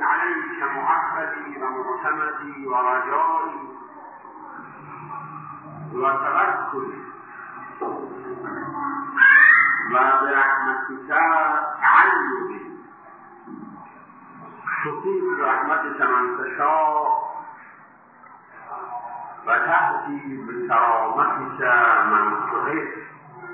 علیک معبدی و معتمدی و رجایی و توکلی و برحمتک تعلقی تصیب برحمتک من تشاء و تهدی بکرامتک من تحب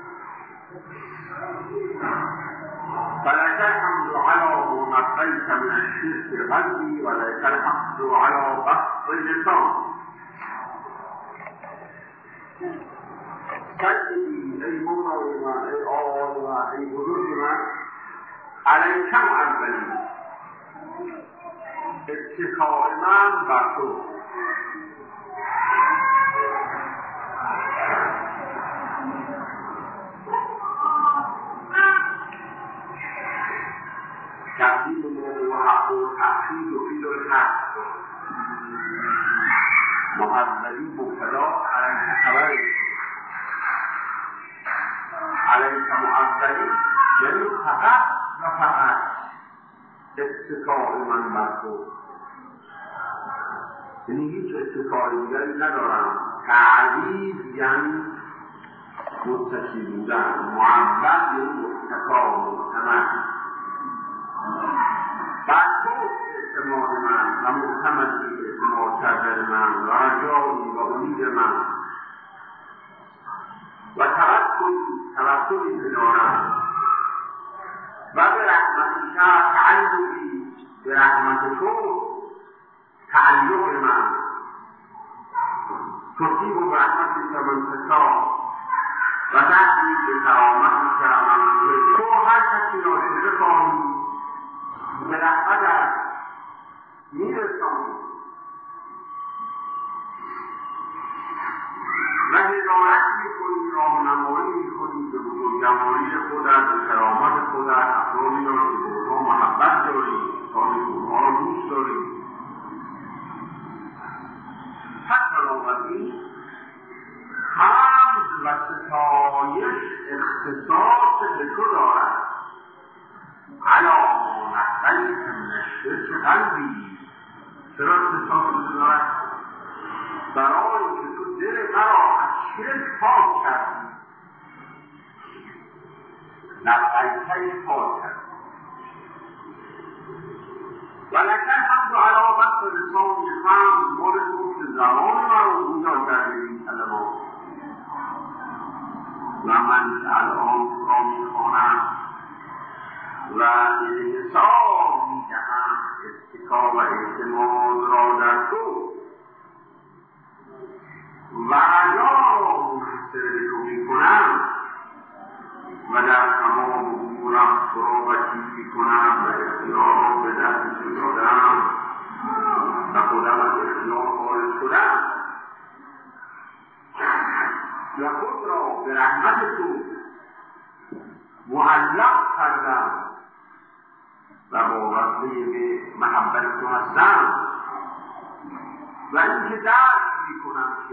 فلك الحمد على ما نقيت من الشرك قلبي ولك الحمد على بسط اللسان سيدي ای مولای من ای آقای من ای بزرگ من علیک معبدی اتکاء من بر تو تقدیم موضوع و حق و تأخیر و فیل و الحق معبدی مبتدا علیک خبری علیک معبدی یعنی فقط و فقط اتکاء من بر تو یعنی هیچ اتکاء دیگری ندارم تعبید یعنی متکی بودن معبد یعنی متکا معتمد بر تو اعتماد من و معتمدی اعتماد کردن من و رجایی و امید من و توکلی که دارم و به رحمتک تعلقی به رحمت تو تعلق من تصیب و رحمتک من تشاء و تهدی بکرامتک من تحب تو هر کسی را که بخواهی به رحمتت میرسانی و هدایت میکنی راهنمایی میکنی به بزرگواری خودت به کرامت خودت افرادی را که به اونها محبت داری اونها را دوست داری پس بنابراین حمد و ستایش اختصاص به تو دارد علی ما نقیت من الشرک قلبی چرا اختصاص به تو دارد برای که تو دل مرا از شرک پاک کردی نقیتش پاک کردی و لک الحمد علی بسط لسان فهم مال تو که زبان مرا گویا کردی این کلمات و من الان تو را میخوانم و حساب میدهم اتکا و اعتماد را در تو و رجا را منحصر به تو میکنم و در تمام امورم تو را وکیل میکنم و اختیار به دست تو دادم و خودم از اختیار خارج شدم و خود را به رحمت تو معلق کردم و وابسته به محبت تو هستم و اینکه درک میکنم که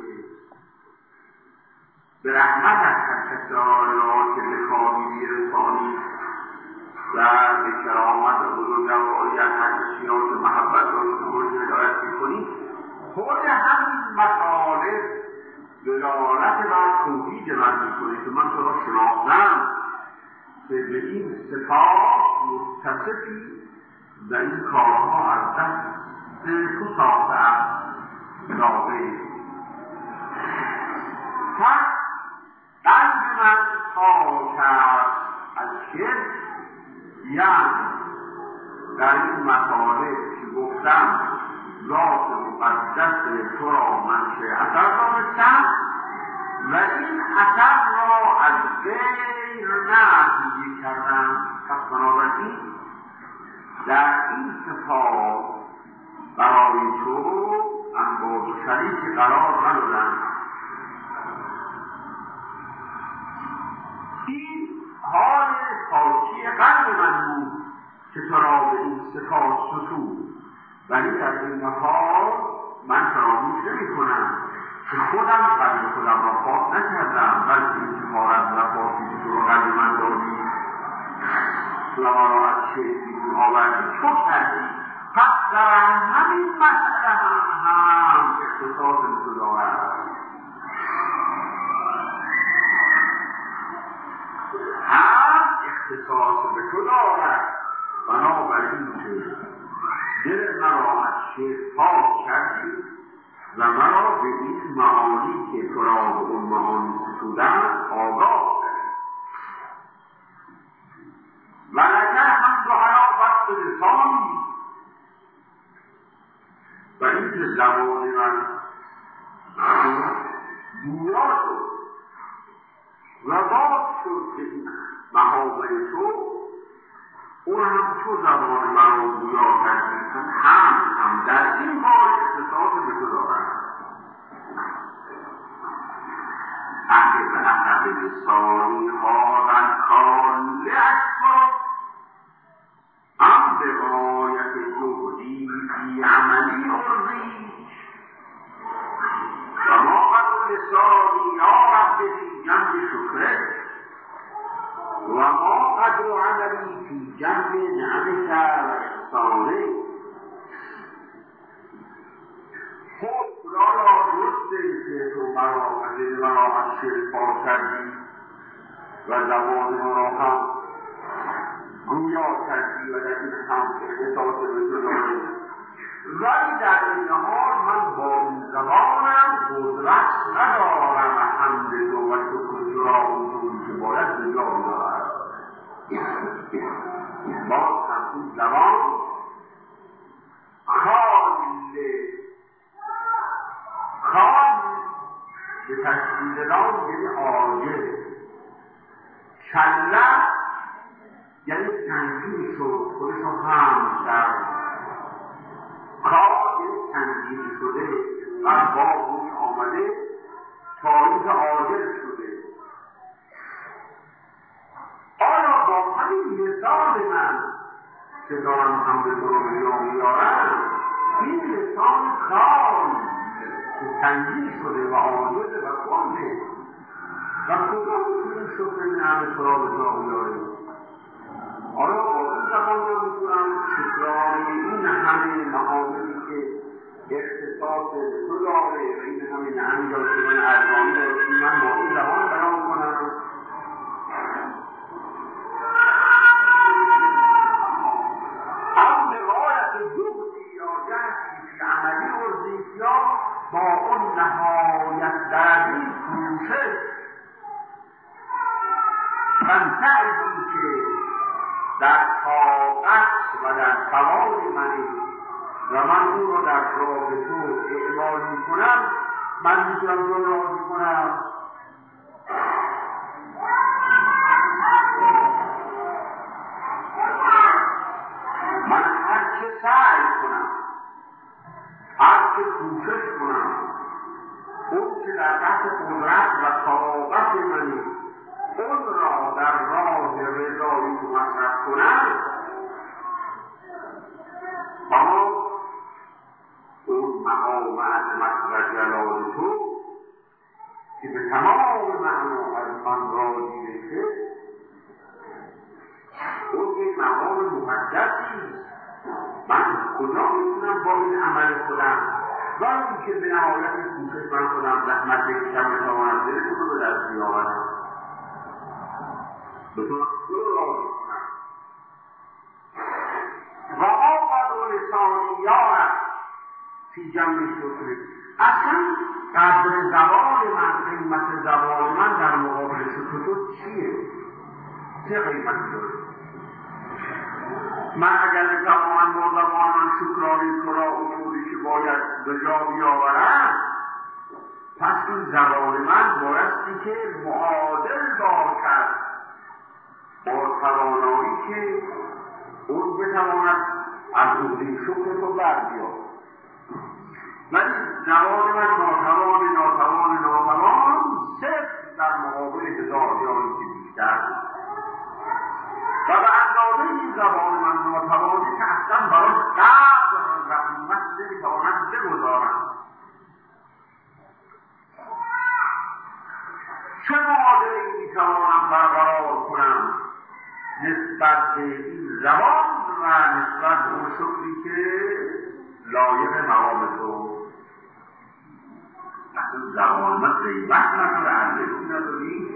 به رحمتت هر کسی را که بخواهی میرسانی و به کرامت و بزرگواریت هر کسی را که محبت داشته باشی هدایت میکنی خود همین مطالب دلالت بر توحید من میکنه که من تو را شناختم که به این صفات متصفی و این کارها از دست تو ساخته است داغه پس قلب من پاک است از شرک یعنی در این مطالب که گفتم ذات مقدس تو را منشأ اثر دانستم و این اثر را از غیر نفی کردم پس بنابراین در این صفات برای تو انباز و شریک قرار ندادم این حال پاکی قلب من بود که تو را به این صفات ستود ولی در این حال من فراموش نمی‌کنم که خودم قلب خودم را پاک نکردم بلکه این سفارت و پاکی که تو را قلب من دادی و ما را از شرک بیرون آوردی تو کردی پس در همین مسئله هم اختصاص به تو دارد، هم اختصاص به تو دارد. بنابراین که دل مرا از شرک پاک کردی و مرا به این معانی که تو را به اون معانی ستودن آگاه کردی. و اگر هم جهلا وقت لسانی و این که زبان من گویا شد و باز شد که این محابه تو اون هم تو زبان من رو گویا کردی، هم در این بار اختصاص به تو دارد. اگه به احرق لسانی هادن کاله اکبر هم به غایت جهدی فی عملی ارضی و ما قدر لسانی یا رب فی جنب شکره و ما قدر عملی فی جنب نعمت و احسانه. خود خدا را درسته که تو مرا از شرک پاک کردی و زبان را هم گویا کردی و در این هم اختصاص به تو داری، ولی در این حال من با این زبانم قدرت ندارم حمد تو و شکر تو را اونجوری که باید بجا بیاورم. باز هم این زبان خال به تشکیل نام یعنی عاجز، کله یعنی تنظیم شد خودش رو هم کرد، کار یعنی تنظیم شده و با روی آمده تاریخ عاجز شده. آیا با همین لسان من که دارم حمد تو رو میارم، این لسان کار که تنظیم شده و عاجز و کنده و کجا میتونیم شکر نعمت تو را به جا بیاریم؟ آیا با این زبان رو میتونم شکرانه این همه معاملی که اختصاص به تو داره و این همه نعمی داره که من ارزانی داره که من با این زبان بیان کنم؟ به غایت جهدی یا جهدی فی عملی ارضی یا با اون نهایت درمی کوشش من سعی که در طاقت و در توان منی و من اون رو در راه تو اعمال میکنم، من میتونم تو راضی کنم. من هر چه سعی کنم، هر چه کوشش کنم، اون که در تحت قدرت و طاقت منی اون را در راه رضایی تو مصرف کنم، اما اون مقام عظمت و جلال تو که به تمام معنا از من راضی بشه، اون یک مقام مقدسی. من کجا میتونم با این عمل خودم و این که به نهایت کوشش من خودم زحمت بکشم بتوانم دلتون رو به دست بیاورم، بتونم تو رو راضی کنم. و آقد لسانیات فی جمع شکر، اصلا قدر زبان من، قیمت زبان من در مقابل شکر تو چیه؟ چه قیمتی داره؟ من اگر بتوانم با زبان من شکرانی تو را اموری که باید به جا بیاورم، پس این زبان من بایستی که معادل باشد با توانایی که اون بتواند از عهده شکر تو بر بیاورد. ولی زبان من ناتوان صرف در مقابل هزاریانی که بیشتر و به اندازه این زبان من ناتوانی که اصلا براش قدر و قیمت نمیتوانم بگذارم. چه معادله‌ای میتوانم برقرار کنم نسبت به این زبان و و نسبت به اون شکری که لایق مقام تو. اصلا زبان ما قیمت نداره، ارزشی نداری.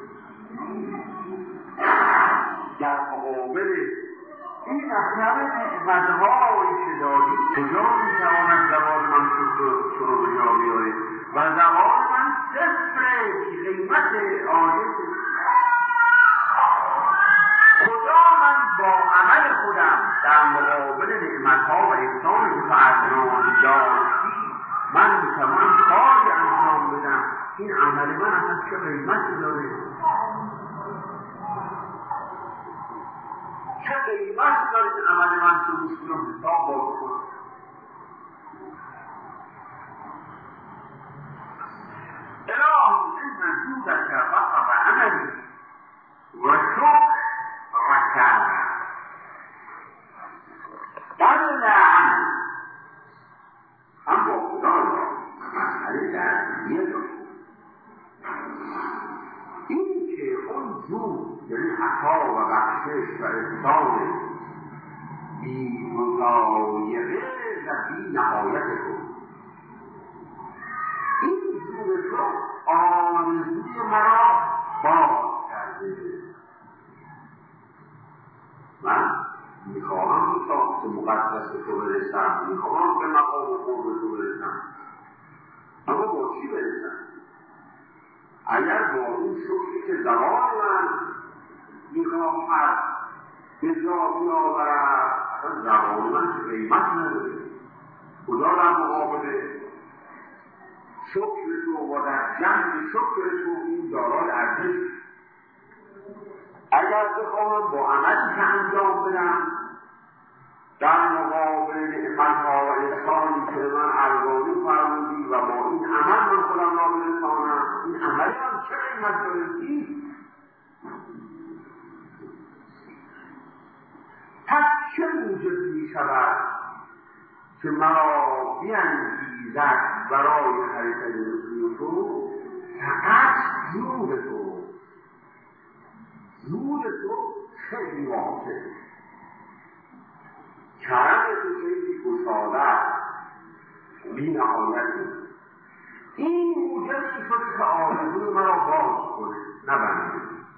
در مقابل این همه نعمت‌هایی که داری کجا میتواند زبان من تو رو به جا بیاره؟ و زبان من صفره، قیمت عاجز. کجا من با عمل خودم در مقابل نعمت‌ها و احسانی که تو اکنون داشتی من میتوانم کاری انجام بدم؟ این عمل من اصلا چه قیمتی داره؟ چه قیمتی داره این عمل من که میتونم حساب باز کنم؟ الهی ان جودک وصف عملی و شکرک قبل عمل. هم با خدا را مسئله درگیریه داشت. این که اون جود یعنی عطا و بخشش و احسان بی مضایقه و بی نهایت تو، این جود تو آرزوی مرا باز کرده. من میخواهم به ساخت مقدس تو برسم، میخواهم به مقام قرب تو برسم، اما با چی برسم؟ اگر با اون شکری که زبان من میخواهد به جا بیاورد، اصلا زبان من که قیمت نداره. خدا در مقابل شکر تو و در جنب شکر تو این دارای ارزش. اگر بخواهم با عملی که انجام بدم در مقابل نعمت‌ها و احسانی که من ارزانی فرمودی و با این عمل من خودم را برسانم، این عمل من چه قیمت داره؟ چیست؟ پس چه موجب می‌شود که مرا بیانگیزد برای حرکت به سوی تو؟ فقط جود تو. جود تو خیلی واضحه، کرم تو خیلی گشاده بی نهایتی. این موجب شده که آرزوی مرا باز کنه، نبنده.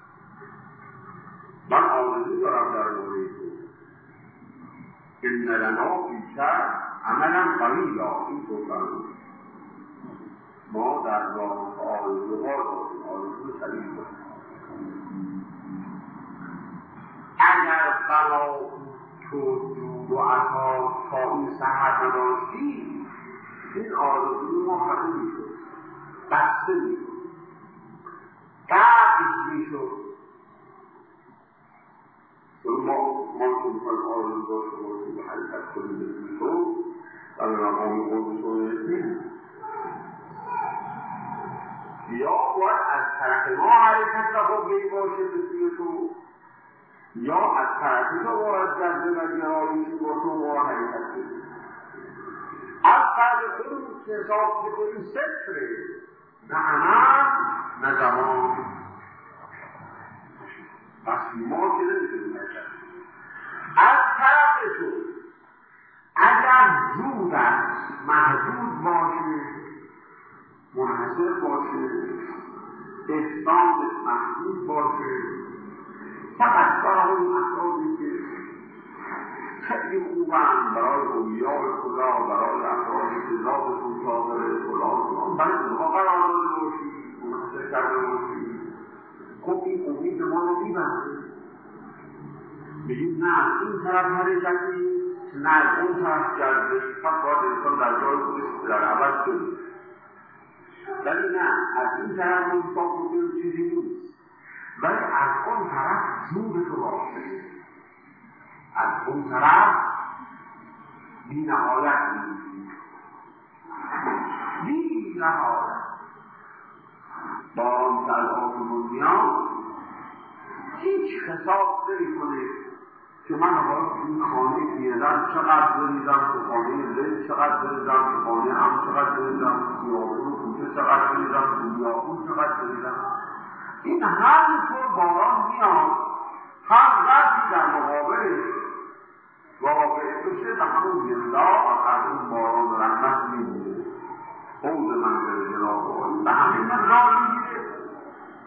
من آرزو دارم در مورد تو. ان لنا فی شأن عملا قلیلا. این تو فرمود ما در راه آرزوها داریم، آرزو شدید داریم. اگر بلا تو جود و عطا تا این سحر نداشتی، این آرزوی ما خطه میشد، بسته میشد، قبض میشد. ما که میخوایم آرزو داشته باشیم و حرکت کنیم به سوی تو و به مقام قرب تو برسیم، یا باید از طرف ما حرکت و قوی باشه به سوی تو، یا از طرف تو باید جذبه و گرایشی باشه و ما حرکت کنیم. از طرف خودمون که حساب بکنیم صفره، نه عمل نه زمان. پس ما که نمیتونیم نکرد. از طرف تو اگر جودت محدود باشه، منحصر باشه، احسانت محدود باشه، فقط برای اون افرادی که خیلی خوبن، برای اولیاء خدا، برای افرادی که ذاتشون صادره، فلان برای اونها قرار داده باشی، منحصر کرده باشی. خب این امید ما رو میبنده. بگیم نه این طرف حرکتی، نه از اون طرف جذبه، پس باید انسان در جای خودش در عوض کنید. ولی نه از این طرف ما حساب بکنیم چیزی نیست، ولی از اون طرف جود تو باشه، از اون طرف بی نهایت می‌بینی، بی نهایت. باران که از آسمان میاد هیچ حساب نمی‌کنه که من این خانه بیرن چقدر بریزم، تو خانه دل چقدر بریزم، تو خانه هم چقدر بریزم، تو خیابون کوچه چقدر بریزم، تو بیابون چقدر بریزم. این همینطور باران میاد، هر وقتی در مقابلش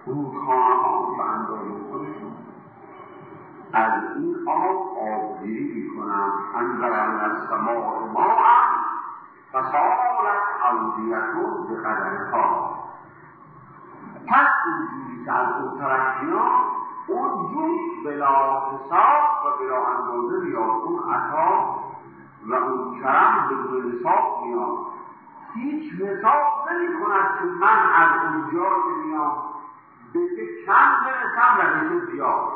رودخانه ها به اندازه خودشون از این آبگیری میکنم. انزلنا السماء ماء فسالت اودیة بقدرها. پس اونجوری که از اون طرف میاد اونجوری بلا حساب و بلا اندازه میاد. اون عطا و اون کرم بدون حساب میاد. هیچ حساب نمی کند که من از اونجا که میام به که کم برسم و به که زیاد.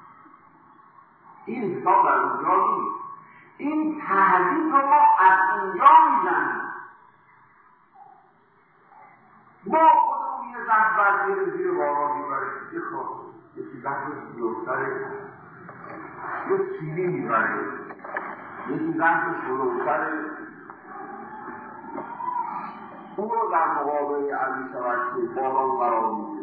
این حساب در اونجا نیست. این تهدید رو ما از اینجا میزنیم. ما خودمون یه زن برگیره زیر باران میبره یه خواه یکی زن شلوتره یه سیلی میبره یکی زن شلوتره اون رو در مقابل علی شود که باران قرار میده.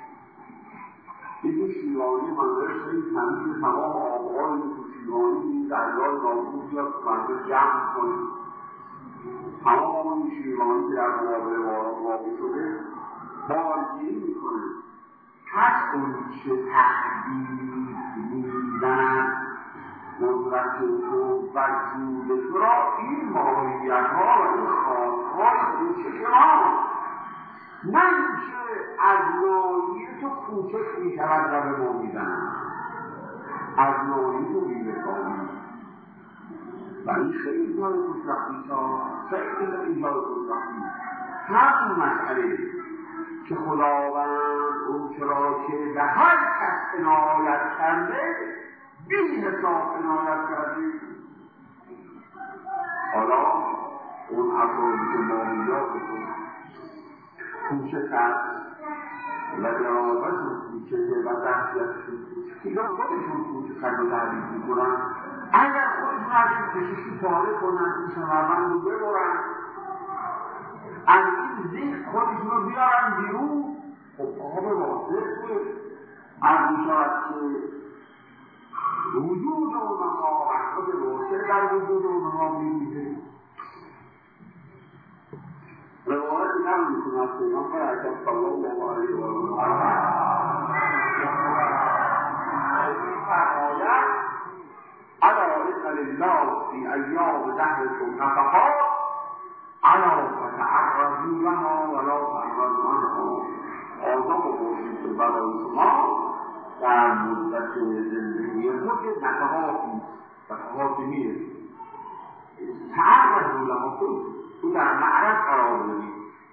یکی شیرانی منظرش این تمیز تمام آبهای تو شیرانی این دریای نابود بیاد که منظر جمع کنید تمام این شیرانی که در مقابل باران واقع شده بارگیری میکنه. پس اون چه تهدید میزند قدرت تو و جود تو را این ماهیت ها و این خواهدها و کوچک ما نه اینکه از ماهیت تو کوچک میشود و به ما میزنند از ماهیت تو میبکانی و این خیلی جای خوشبختی ها خیلی جای خوشبختی همین مسئله که خداوند اون چرا که به هر کس عنایت کرده بی حساب عنایت کرده. حالا اون افرادی که ماهیاتشون کوچک است و جنابتشون کوچکه و دستیتشون کوچکه یا خودشون کوچک رو تعریف میکنن اگر خودشون از این کششی پاره کنن این شمرمند رو ببرن از این ذکر خودشون رو بیارن بیرون خب آقا به واضح از این شاید که وجود اونها رحمت واضح در وجود اونها میبوده. روایت نمی میکنه از پیغمبر اکرم صلی الله علیه و آله فرماید الا ان لله فی ایام دهرکم نفحات الا فتعرضوا لها ولا تعرضوا عنها. آزاد باشید که برای شما در مدت زندگی خود نفحاتی میره تعرضوا لها تو در معرض قرار بدید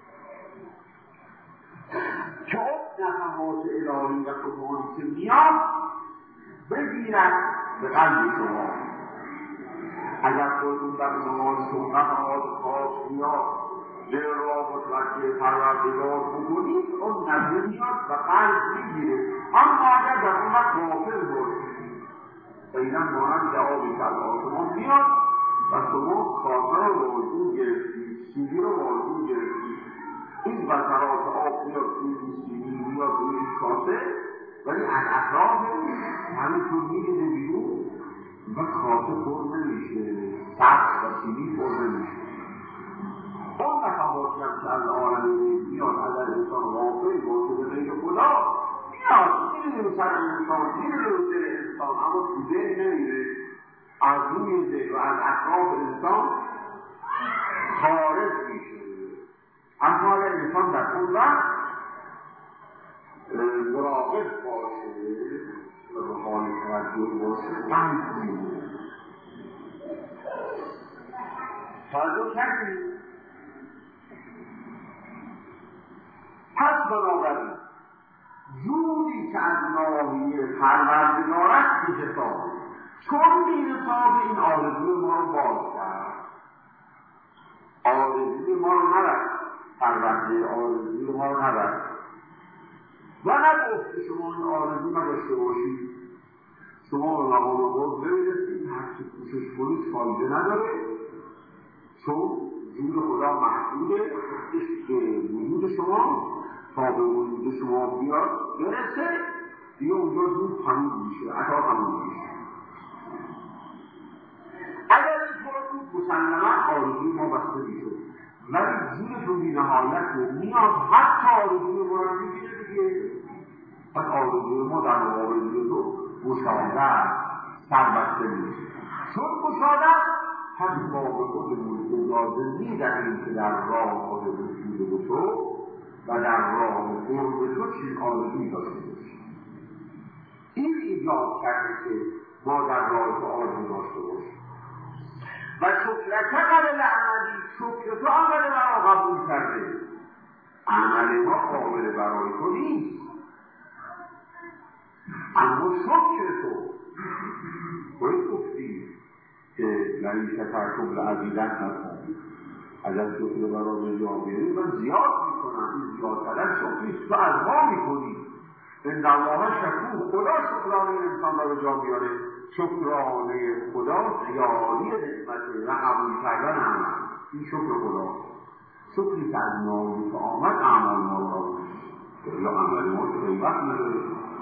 که اون نفحات الهی و قرآنی که میاد بگیرد به قلب شما. اگر خودتون در نمازتون نفحات خاص میاد دل را متوجه پروردگار بکنید اون نظر میاد و قلب میگیره. اما اگر در اون وقت غافل باشید اینا مانند آبی که از آسمان میاد و شما خاطر رو موضوع گرفتید سیدی رو موضوع گرفتید این وزرات آب میاد توی سیدی میاد توی این کاسه ولی از اطراف همینطور میگیده بیرون و کاسه پر نمیشه سخت و سیدی پر نمیشه. اون نفحاتی هم که از عالم میاد اگر انسان غافل باشه به غیر خدا میاد میره سر انسان میره دل انسان اما تو دل نمیره از روی دل و از اطراف انسان خارج میشه. اما اگر انسان در اون وقت مراقب باشه و به حال توجه باشه بند میشه. توجه کردید؟ پس بنابراین جودی که از ناحیه پروردگار است بی حساب چون بی حساب این آرزوی ما رو باز کرد. آرزوی ما رو نرد پرونده آرزوی ما رو نرد و نگفت که شما این آرزو نداشته باشید شما به مقام خود نمیرسید هرچی کوشش کنید فایده نداره چون جود خدا محدوده که وجود شما تا به وجود شما بیاد برسه دیگه اونجا زود تموم میشه عطا تموم میشه. اگر این طور بود مسلما آرزوی ما بسته میشه ولی جودتون بی نهایت میاد حتی آرزوی ما رو میگیره دیگه پس آرزوی ما در مقابل تو گشاده است، سربسته نیست. چون گشاده است پس ما به خودمون اجازه میدهیم که در راه رسول تو و در راه قرب تو چیز آرزویی داشته باشیم. این ایجاد کرده که ما در راه تو آرزو داشته باشیم. و شکرک قبل عملی، شکر تو عمل مرا قبول کرده، عمل ما قابل برای تو نیست، اما شکر تو باید گفتی که لئن شکرتم لأزیدنکم، اگر شکر برای جا بیاری من زیاد میکنم. این زیاد کردن شکریست تو از ما میکنی. ان الله شکور، خدا شکرانه انسان را به جا میاره. شکرانه خدا زیادی نعمته و قبول کردن عمل، این شکر خدا. شکری که از نامی که آمد اعمال ما را قبول کرد، یا عمل ما که قیمت نداره.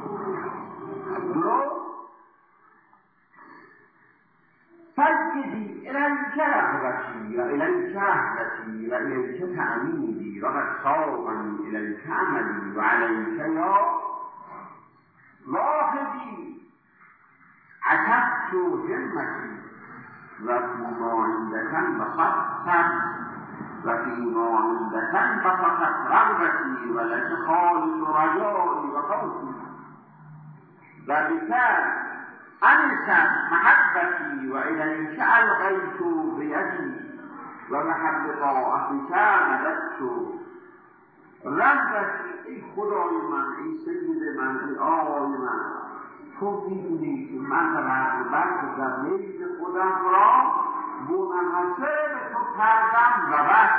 فجدی الیک رغبتی و الیک رهبتی و الیک تأمیدی و قد ساقنی الیک عملی و علیک یا واحدی عتبت همتی و فیما عندکن بسطت رغبتی و لک خالص رجایی و خوفی و بکر انست محبتی و الیک القیت بیدی و محب طاعتک مددت رغبتی. ای خدای من، ای سید من، ای آقای من، تو میدونی که من رغبت در میل خودم را منحصر به تو کردم و بس.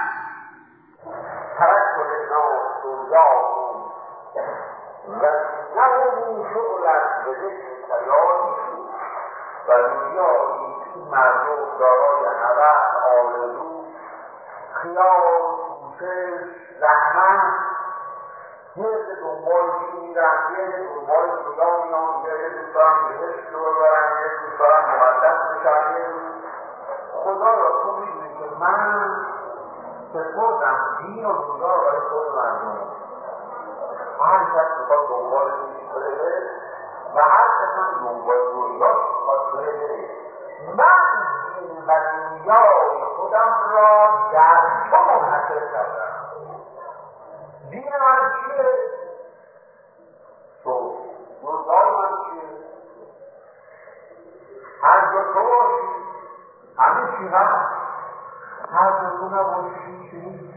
ترکت للناس دنیاهم و زینهم شغلا بذکرک یادی. و دنیایی این مردم دارای هوس، آرزو، خیال، کوشش، زحمت، یه دنبال میرن، یه دنبال دنیا میان، یه دوست دارن بهشت رو ببرن، یه دوست دارن مقدس بشن. خدا را تو میدونی که من سپردم دین و دنیا را برای خود مردم. هر کس میخواد دنبال دینش بره و هر کس هم دنبال دنیاش میخواد بره. من دین و دنیای خودم را در تو منحصر کردم. دین من چیه؟ تو. دنیای من چیه؟ هر جا تو باشی همه چی هست، هر جا تو نباشی چی نیست.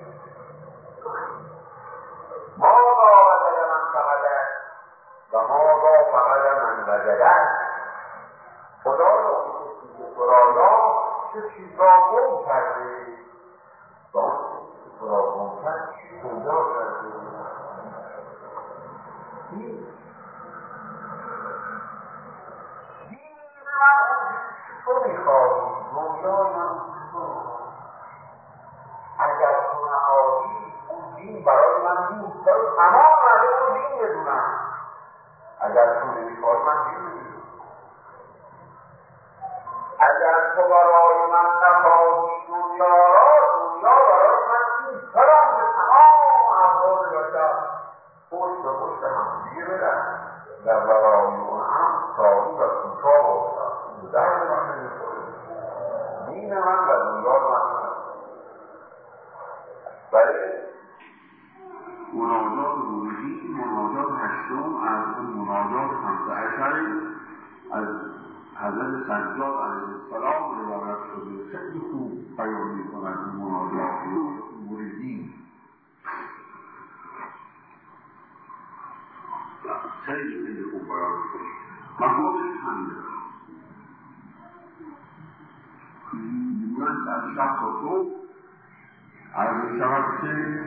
ما با وجد من فقده و ما با فقده من وجده. خدا را میگفتی که خدایا چه چیز را گم کرده، با اون چیز را گم کرد چی پیدا کرده. دین من تو میخواهی، دنیای من تو میخواهی. اگر تو نخواهی اون دین برای من نیست. تمام مردم دین بدونم. اگر تو نمیخواهی من دین بدونم. اگر تو برای من نخواهی دنیا را، دنیا برای من نیست. برام به تمام افراد بشر پشت به پشت هم دیگه بدن در برای اون هم سالی و کوتاه باشد. درد من نمیخوره. دین من و دنیا من. برای مناجات ورودی، مناجات هشتم از اون مناجات 15 از حضرت سجاد علیه السلام روایت شده. خیلی خوب بیان می‌کند این مناجات ورودی. خیلی خوب بیان می‌کند. مقامش همینه. من از شخص و تو عرض می‌شود که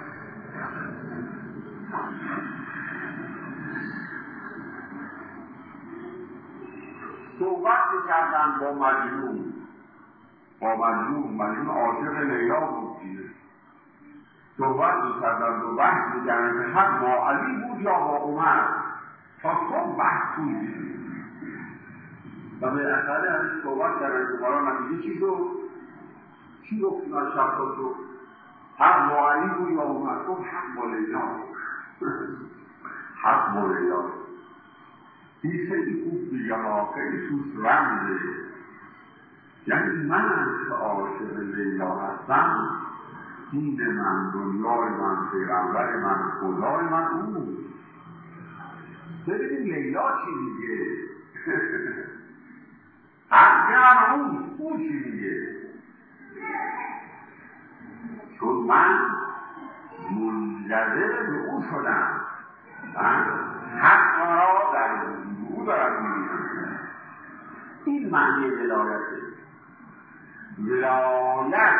صحبت می‌کردن با مجنون عاشق لیلا بود دیگه. صحبت می‌کردن و بحث می‌کردن که حق با علی بود یا با عمر. تا خوب بحث بود و به اثر همین صحبت کردن که برای نتیجه چی گفت اینا شخص رو؟ حق با علی بود یا عمر؟ گفت حق با لیلا. حق مولیلا این خیلی خوب بگه ها، خیلی توست رمزه. یعنی من که عاشق لیلا هستم، دین من، دنیای من، پیغمبر من، خدای من اون. ببینید لیلا چی میگه؟ هم اون چی میگه؟ چون من منجذب به او شدم، حق را در او دارم میبینم. این معنی ولایته. ولایت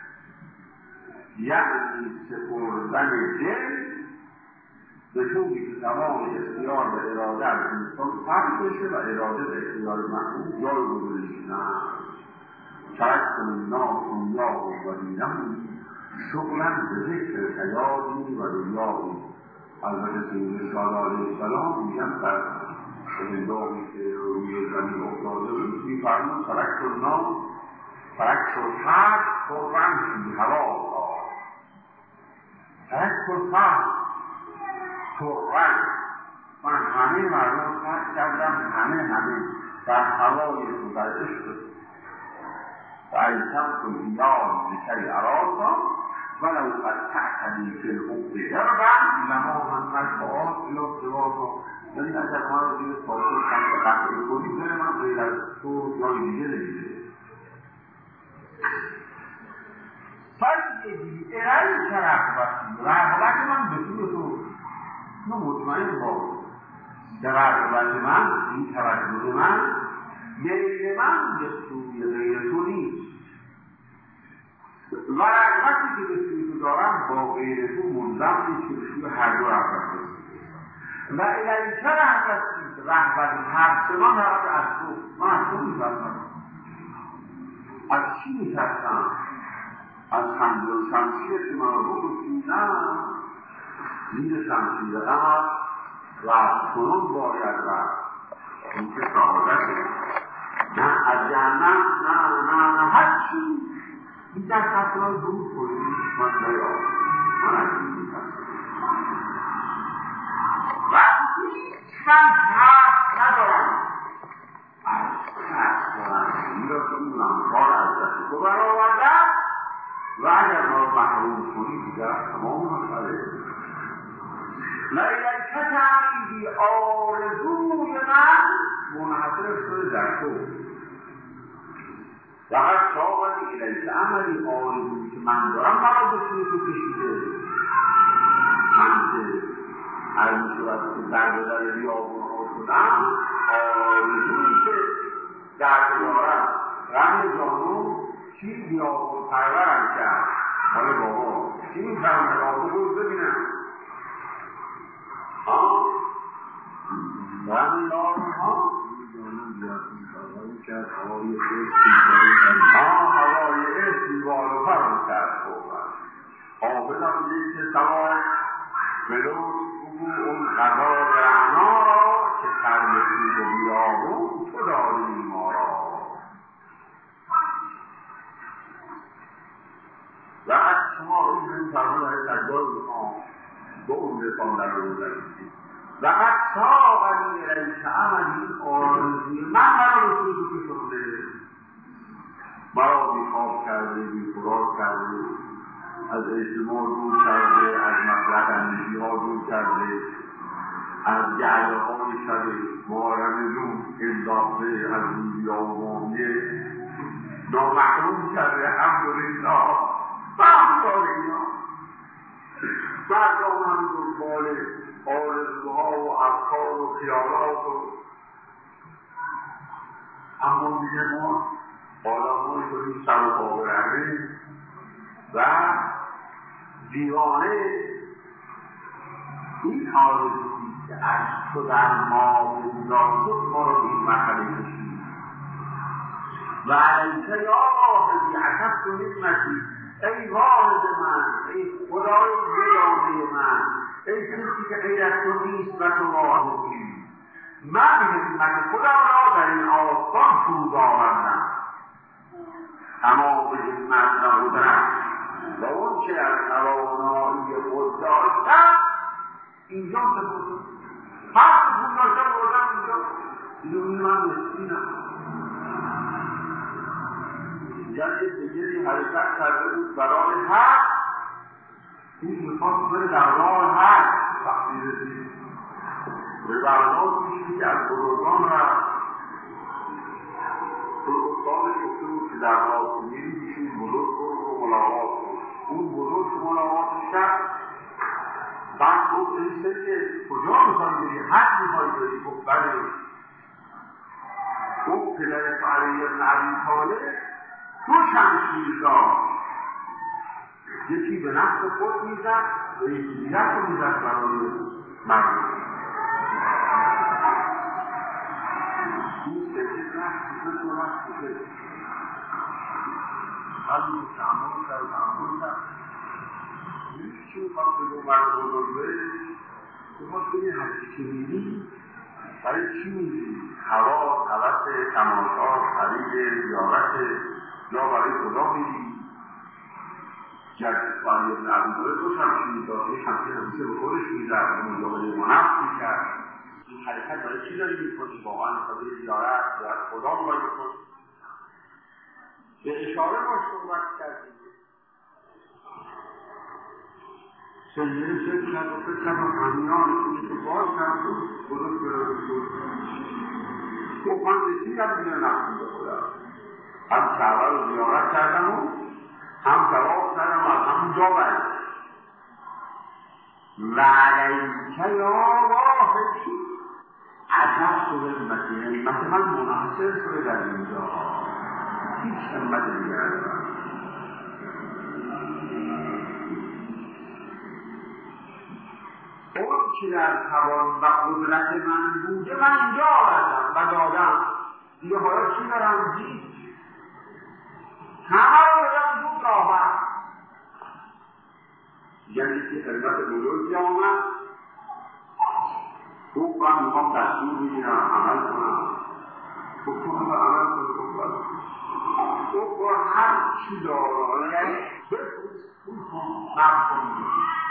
یعنی سپردن دل به طوری که تمام اختیار و اراده از انسان فرد بشه و اراده به اختیار محبوب جای بزرگش نه. ترک الناس الله و دینهم شغلا به ذکر حیاتی و دنیایی. البته سید شاه علیه السلام میگن در زندانی که روی زمین افتاده بود میفرمون ترک الناس ترک الخلق قربان فی هوا ترک الخلق قربان. من همه مردم ترک کردم، همه در هوای تو در عشق و ایتم کلیان بکی عراضا ولو قد تعتدی فی الحب دربا لما من مرفعات الى سواسا. یعنی اگر ما رو دید پاسه کم قطعی کنی داره من غیر از تو جای دیگه نمیده. فرقی ارائه که رغبت من به تو مطمئن باید در رغبت من، این توجه من غیر من به سوی غیر تو نیست و رغبتی که به سوی تو دارم با غیر تو منظم نیست که به سوی هر دو رغبت است. و الیک رغبت هر سه من رغبت از تو. من از تو می‌ترسم. از چی می‌ترسم؟ از خنجر شمشیر که من رو سینم زیر شمشیر غم رفت کنون باید رفت. این که سعادته. نه از جهنم نه هر چی این در خطرهای دور کنید من نیاد. من از این میترسم و من ترس ندارم. از ترس دارم این را که اونم کار از دست تو برآوردم و اگر ما رو محروم کنی دیگر تمام مسئله. لیلیک تعمیدی آرزوی من منحصر شده در تو. فقط شاقی الیک عملی آرزوی که من دارم مرا به سوی تو کشیده. من که هر میشود که در بیابون ها شدم آرزوی که در دارم غم جانو چی بیابون پرورم کرد. حالا بابا چی میکنم نگاه رو ببینم غم یارم ها هوای عشق دیوار و فرم کرد خوبم آبدم لیک سوار بلوز اون غذا رعنا را که سرمسید و بیابون تو داری ما را. و از شما این فرمان های سجاد با اون رسان در رو دارید و از ساقنی الیک عملی آرزوی من رو سوی تو شده. مرا بیخواب کرده، بیخوراک کرده، از اجتماع دور کرده، از مطلق اندیشی ها دور کرده، از گعده های شب مارمزون انداخته، از روزیا و مامیه نامحروم کرده. الحمدلله فهمدار اینا مردم هم دنبال آرزوها و افکار و خیالات اما دیگه ما آدم‌هایی کنیم سر و پا برهنه و دیوانه این آرزویی که از تو در ما بگذار شد ما رو به این مرحله کشید. و علیک یا واحدی عکست و نعمتی ای واحد من، ای خدای بیانه من، ای کسی که غیر از تو نیست و تو واحدی، من همت خدا را در این آسمان فرود آوردم. تمام همت و قدرت و اون چه از توانایی خود داشتم اینجا سپردم. پول داشتم بردم اینجا دیگه اون من مسکینم. یعنی دیگری حرکت کرده بود برای حق، این میخواست بره در راه حق. وقتی رسید به بغداد میشید که از بزرگان رفت، استادش گفته بود که در راه میری میشید بزرگ رو ملاقات کن. اون بزرگ ملاقات کرد. بعد گفت این که کجا میخوایی بری؟ حق میخوایی بری؟ گفت بله. گفت پدر علی بن ابی طالب دو شمشیر داشت، یکی به نفس خود میزد و یکی دیگر رو میزد برای مردم. این سجد رفت کجا تو رفت کجا همین تعمل کرد چی میخواد بگو مرد بزرگه میخواد بگه هرچی که میدی برای چی میدی؟ هوا، حوث، تماشا، خرید، زیارت یا برای خدا میدی؟ جد علی بن ابی طالب دو شمشیر داشت، یک شمشیر همیشه به خودش میزد، مجاهده منفس میکرد. این حرکت برای چی داری میکنی؟ واقعا برای زیارت خدا میخوای بکنی؟ به اشاره ما صحبت کردیم. سنجره فکر کرد و فکر کرد و همیان کنی که باز کرد و درست گفت من رسیدم دیگه نفسی به خدا، هم کعبه رو زیارت کردم و هم طواف کردم و از همون جا برد و علیکه یا واحدی عجب شده همت من منحصر شده در اینجا، هیچ همت دیگه ندارم. اون که در توان و قدرت من بوده من اینجا آوردم و دادم، دیگه حالا چی دارم دید؟ همه رو دارم زود راحت. یعنی که خدمت بزرگی آمد گفت من میخوام دستور بگیرم عمل کنم. گفت تو همه عمل کنم. گفت با هر چی دارم بفرست پول کن نفت کنم.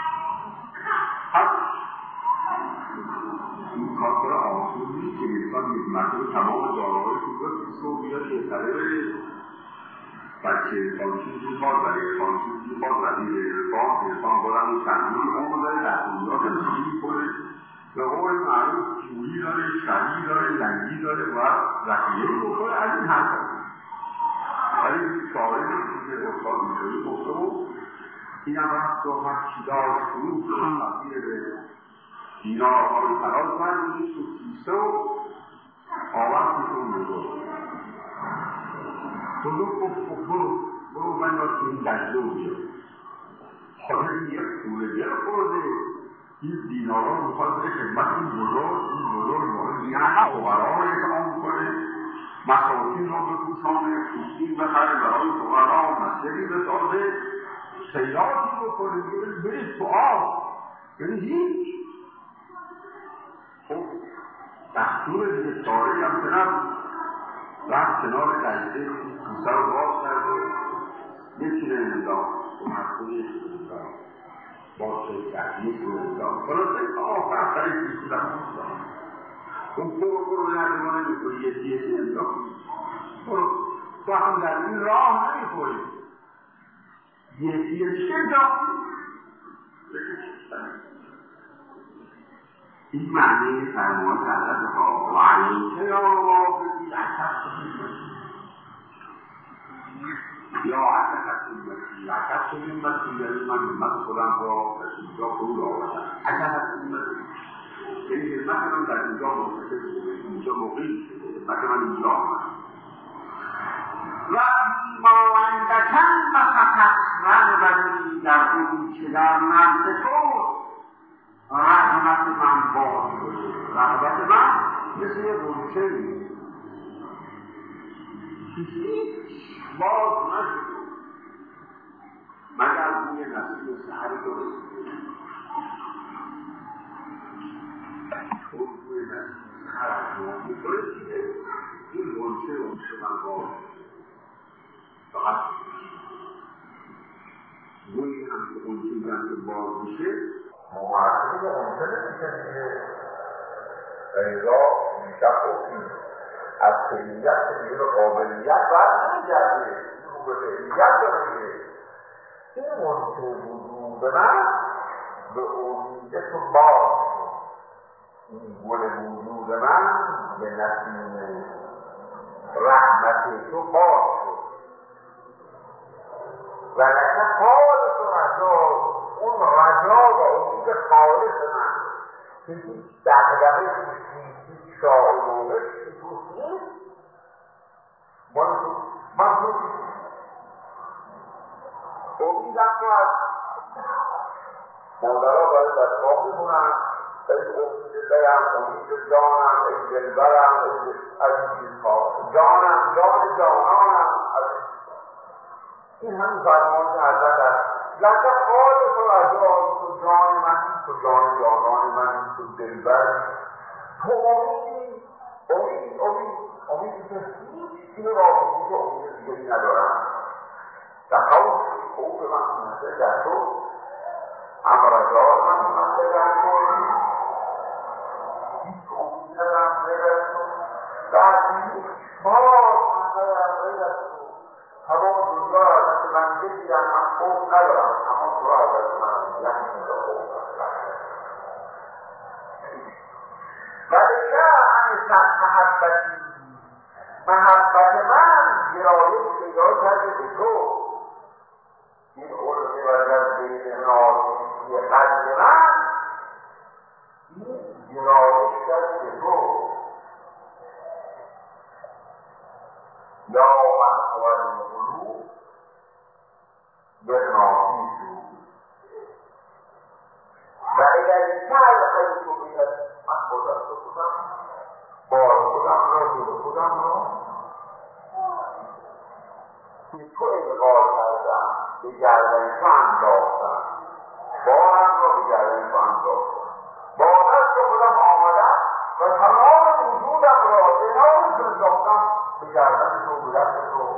این کار آسون نیست که انسان یک مرتبه تمام دارایی‌اش رو بفرسته و بیاد یه سره بره بچه خانشون میخواد برای خانشون میخواد وزیر انسان بارم و چندون اون داره در دنیا زندگی میکنه به قول معروف جویی داره، شدی داره، لنگی داره و رقیه‌ای بکنه از این حرف ولی این شاعری که استاد میشوی گفته بود این هم رفت و هر چی داشت فروش و تبدیل به دینارهای فراز کرد میشه تو کیسه و آورد میشه اون بزرگ گفت برو من را که این دجله رو بیاد. حالا این یک پولگه خورده این دینارها میخواد بره خدمت این بزرگ مورد یه فقرها اعتمام میکنه، مساکین را بپوشانه، پوستین بخره برای فقرها، مسجدی بسازه، خیراتی بکنه، برید تو آب برید هیچ. خب دستور دیگه چاره هم که نبود. رفت کنار دجله کوسه رو باز کرد و یکی رو انداخت و مردم یکی رو انداخت باز کرد یکی رو انداخت خلاصه آخر سر کوسه رو انداخت. اون برو نردمانه میکنی یکی انداخت برو تو هم در این راه نمیخوری یکی انداخت این معنی فرمان حضرت ها و علیکه یا واقعی یا عکس این مسیح یعنی من همت خودم را در اینجا فرود آوردم. عکس این مسیح یعنی همت من در اینجا مرتکب شده، اینجا موقعی شده، همت من اینجا آمد و ایماندکن و خطت رغبتی در اون که در نزد تو رغبت من باز شده. رغبت من مثل یه گلچه نیست هیچ باز نشده مگر بوی نسیم سحر تو رسیده. اون بوی نسیم سحر تو رسیده این گلچه من باز فقط بوی هم که گلچه که باز میشه مبارکه ممکنه میشه که غیرا میشه خوبی از فعلیت که به قابلیت بر نمیگرده این به فعلیت داره این منطقه وجود من به امیده تو باز این گل وجود من به نسیم رحمت تو باز شد و لکه خالص و رجا اون رجا و امید خالص من که هیچ دقدقه هیچ شاه و نوبش توش نیست من توش امیدم تو از مادرها باید بچه‌ها می‌کنن ای امید دلم امید جانم ای دلبرم ای از این چیزها جانم جان جانانم این همین فرمان حضرت است لکه خالص و رجا تو جان من تو جان جانان من تو دلبر تو امیدی که هیچ چیز رابطی که امید دیگری ندارم در خوف من منحصر در تو هم رجا من منحصر در تو هیچ امید ندارم غیر از تو در هیچ باز منحصر در غیر از تو تمام دنیا را از من بگیرم من خوف ندارم اما تو را از من یکی را خوف ندارم و دیگه انیستن محبت من گرایش پیدا کرده به تو این علمه و در بین ناسیسی قلب من این گرایش کرده به تو یا من اول قلوب به ناسیسو و اگر سعی خیلی تو بیند من بودم تو خودم بار خودم را دل خودم را که تو انقال کردم به گردن تو انداختم بارم را به گردن تو انداختم با دست خودم آمدم و تمام وجودم را به نام تو انداختم به گردن تو به دست تو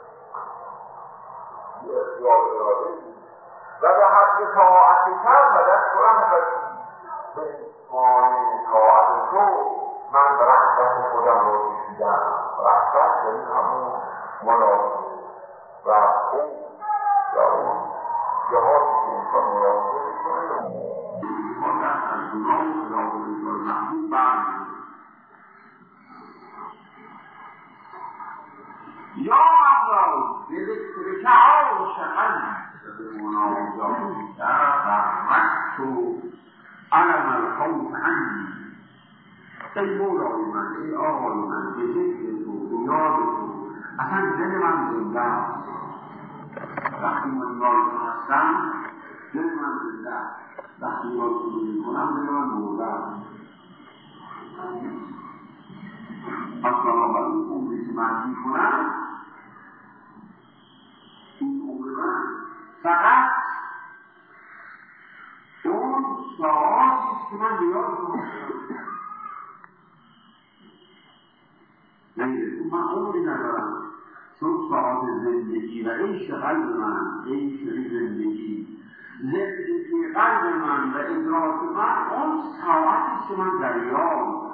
یه اختیار اراده و به حد طاعت کم و دست خودم بسید به مانع طاعت تو من به رحمت خودم را کشیدم رحمت به این همون ملاحظه و خوب یا اون جهاتی که انسان ملاحظه میکنه مادر از گناه و خداوندی و محبوب برمی‌دارد یا الله به ذکر که عاشقا به مناجات برمت و علم الخوف عنی ای مولای من ای آقای من به ذکر تو به یاد تو اصلا دل من زنده است وقتی من یاد تو هستم دل من زنده است وقتی یاد تو میکنم دل من مرده است اصلا با این عمری که من میکنم این عمر من فقط اون ساعاتی که من نیاز رو هستم یعنی من عمری ندارم چون ساعت زندگی و عیش قلب من عیش زندگی قلب من و ادراک من اون ساعتی که من دریام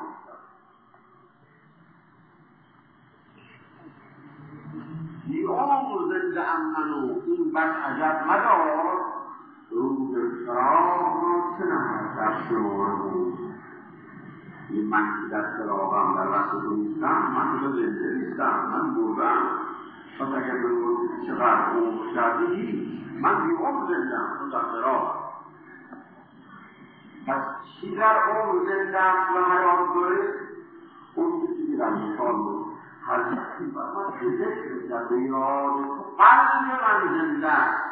بی عمر زنده ام منو این بس عجب مدار روز فراغ را چه نمید در شمار بود این من که در فراغم در وقت تو نیستم من تو زنده نیستم من بردم پس اگر به روز چقدر عمر کردی من بی عمر زندم چون در فراغم پس چی در عمر زنده است و حیات داره اون کسی در مثال بود حضرتی فرمود به ذکر در بیاد قلب من زنده است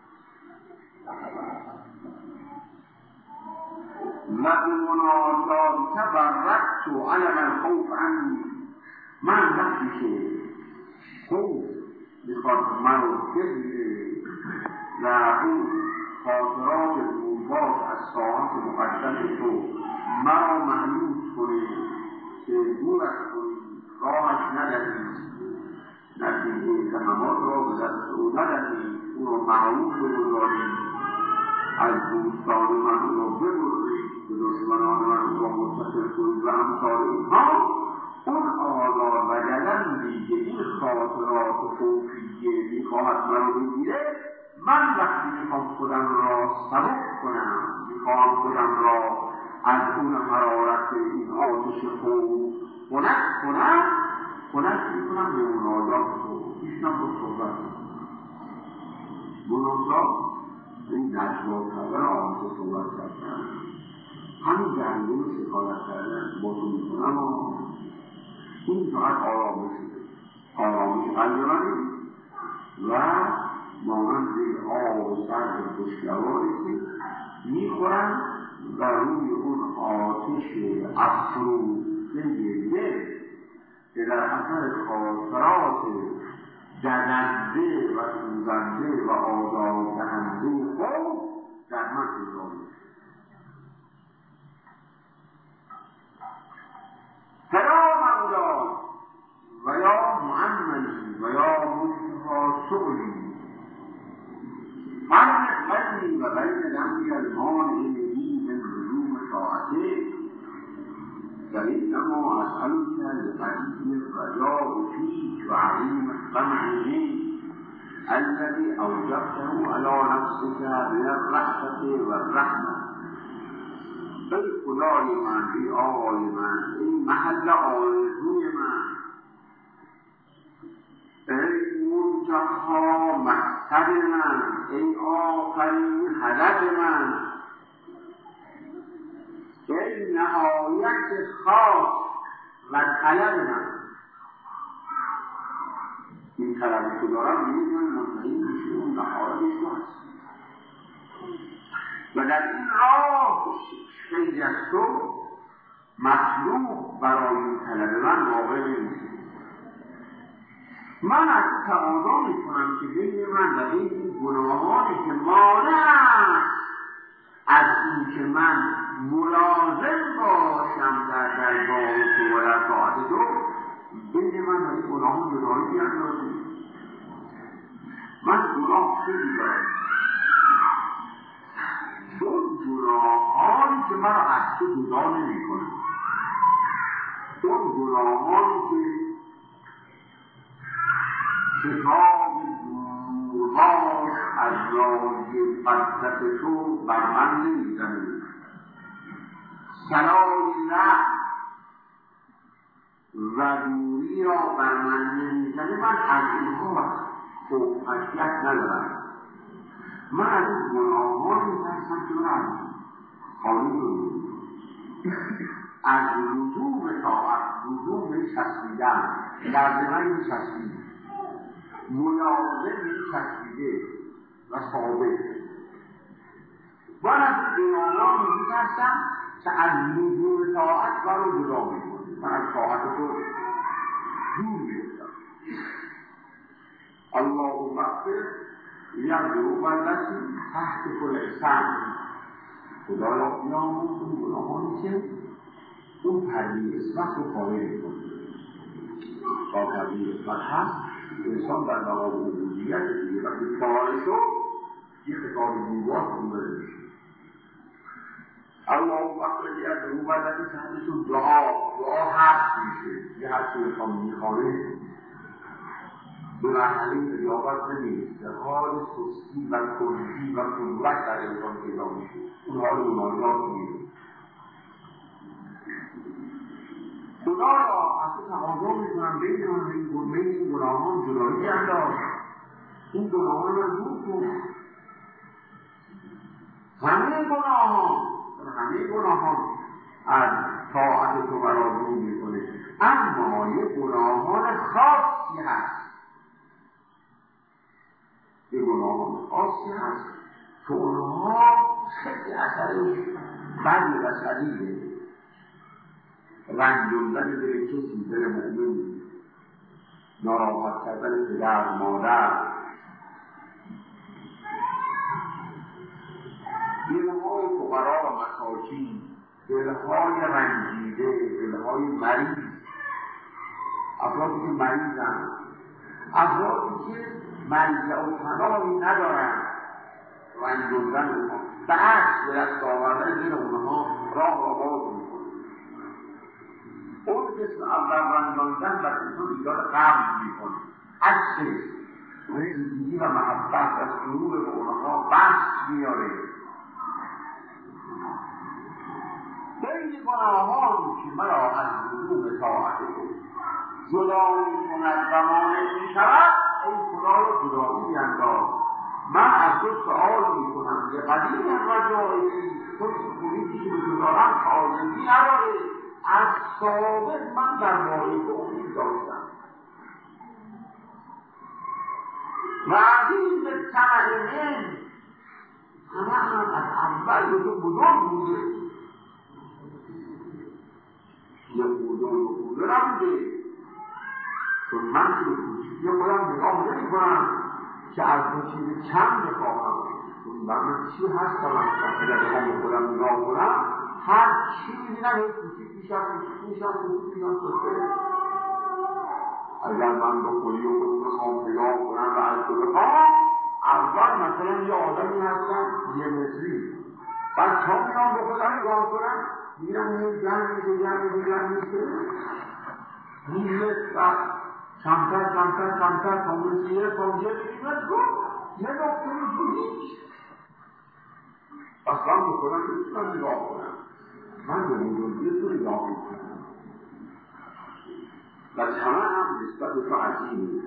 و به مناجات برکت علم الخوف عنی من وقتی که خوف میخواد من رو بگیره و اون خاطرات روباز از ساعت مقدس تو مرا معنوس کنه که دورش کنی راهش ندهی نتیجه زحمات را به دست او ندهی او را معروف بگذاری از دوستان من را ببری به دشمنان من با متصل کنید و امثال اینها، اون آزار و جلندی که این خاطرات خوفیه میخواهد مرا بگیره، من وقتی میخوام خودم را سبک کنم، میخوام خودم را از اون حرارت این آتش خوف خونک میکنم به مناجات خوف میشنم با صحبت مناجات این نجوا کردن آتش صحبت کردن همین جنگه رو شکایت کردن با تو میکنم این فقط آرامش قلب منی و مانند آب و سرد خوشگواری که میخورن و روی اون آتش افروخته دل که در اثر خاطرات دزنده و سوزنده و آزاردهنده خود در من پیدا میشه. فلا مولا و یا معملی و یا مشتها سؤلی فرق قلبی و بین نمی المانع لي من لزوم طاعته فإنما أسألك لقلبي الرجاء فيك وعظيم الطمع فيك الذي أوجبته على نفسك من الرحمة والرحمة. ای خدای من، ای آقای من، ای محل آرزوی من، ای منتها مقصد من، ای آخرین هدف من، ای نهایت خاص و طلب من. این طلبی که دارم میدونم مطمئن میشه اون نهایتش هست و در این راه خیلی از تو مطلوب برای این طلب من واقع نمیشه. من از تقاضا میکنم که بین من و بین این گناهانی که مانع از این که من ملازم باشم در درگاه تو و در طاعت تو، بین من و این گناهان جدایی بیندازی. من گناه خیلی دارم، چون گناهانی که من از تو جدا نمی کنم، چون گناهانی که شتاب دورباش از رای قدرت تو بر من نمیزنه، سلای نه و دوری را بر من نمیزنه، من از اینها خوف خشیت ندارم. من از این گناهانی هستم که من خانون از لزوم طاعت، لزوم چسبیدن در من چسبید، ملازم چسبیده و ثابت. من از گناهانی هستم که از لزوم طاعت برای جدا میکنه. من از طاعت تو دور میفتم. اللهم اغفر یذوب التي تحت کل انسان. خدایا بیامون اون گناهانی که اون پردی اسمت رو خواهی میکنه. تا پردی اسمت هست انسان در مقام عبودیت دیگه وقتی فعال شد یه خطاب دیوار کنده میشه. اللهم اغفر یذوب التي تحت کل دعا حرف میشه. یه حرف رو میخوام میخوانه به مرحله ریاضت نمیست، در حال سستی و کلی و قدرت در انسان پیدا میشه. اون حال مناجات میشه. خدا را از تو تقاضا میکنم بین این گناهان جدایی انداز، این گناهان را دور کن. همه گناهان از طاعت تو مرا دور میکنه، اما یه گناهان خاصی هست، یه گناهان خاصی هست که اونها خیلی اثرش بدی و شدیده. رنجوندن دل کسی، دل مؤمن، ناراحت کردن پدر مادر، دلهای فقرا و مساکین، دلهای رنجیده، دلهای مریض، افرادی که مریضن، افرادی که مریضه و پناهی ندارن، رنجوندن اونها به عکس به دست آوردن دل اونها راه را باز میکنه. اون قسم اول رنجاندن و تو ایجاد قبل میکنه. عکسش زندگی و محبت از نور به اونها بحث میاره. بین گناهانی که مرا از وجوب طاعت جدا میکند و مانع میشود، ای خدایا جدایی بینداز. من از تو سؤال میکنم که قدیم رجایی تو این که به تو دارم تازگی نداره. از سابق من در باره تو امید داشتم و عظیم طمع من همه از اول به تو بزرگ بوده، یه بوده نبوده. چون من که به کوچیکی خودم نگاه نمی کنم که از اون چیز کم بخواهم. چون من چی هستم اگر بخوام خودم نگاه کنم هر چیزی نمید کوچیک میشم اگر من با خودی و خود بخوام نگاه کنم و از تو بخوام، اول مثلا یه آدمی هستم 1 متری، بعد تا میام با خودم نگاه کنم میرم اون گرم میشه و کمتر تا مثلیه تا یه قیمت رو یه نقطه رو هیچ اصلا به خودم نمیتونم نگاه کنم. من به بزرگی تو نگاه میکنم و همه هم نسبت به تو عظیمی.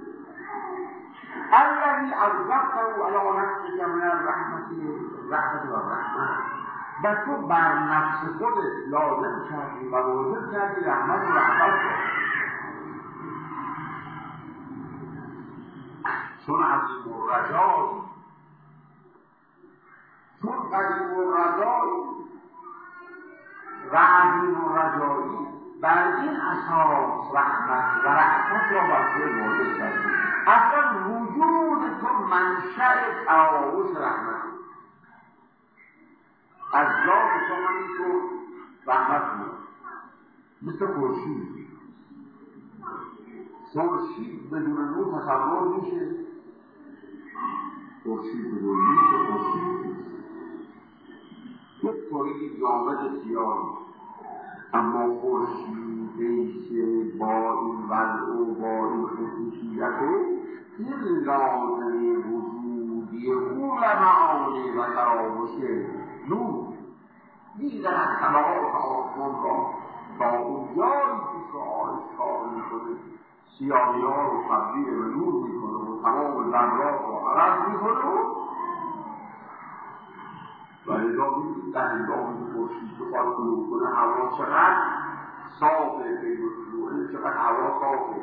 الذی عذبته علی نفسک من الرحمت و الرحمت، و تو بر نفس خودت لازم کردی و واجب کردی رحمت و رحمت رو. چون عظیم الرجایی، چون قدیم الرجایی و عظیم الرجایی بر این اساس رحمت و رحمت را بر خود واجب کردی. اصلا وجود تو منشأ تعاوش رحمت، از ذات تو همینطور رحمت میاد. مثل خورشید بدون نور تصور میشه؟ خورشید بدون نور خورشید نیست. یک طوری جامد سیاهی، اما خورشید بیشه با این وضع و با این خصوصیته این لازمه وجودی او لمعانه و تراوش نور میزند طبقات آسمان را تا اون جایی که شعارش کار میکنه سیاهی ها رو تبدیل به نور میکنه و تمام ذرات رو عوض میکنه و لذا میدید در هنگامی خورشید بخواد طلوع کنه هوا چقدر صافه، بین طلوعه چقدر هوا صافه،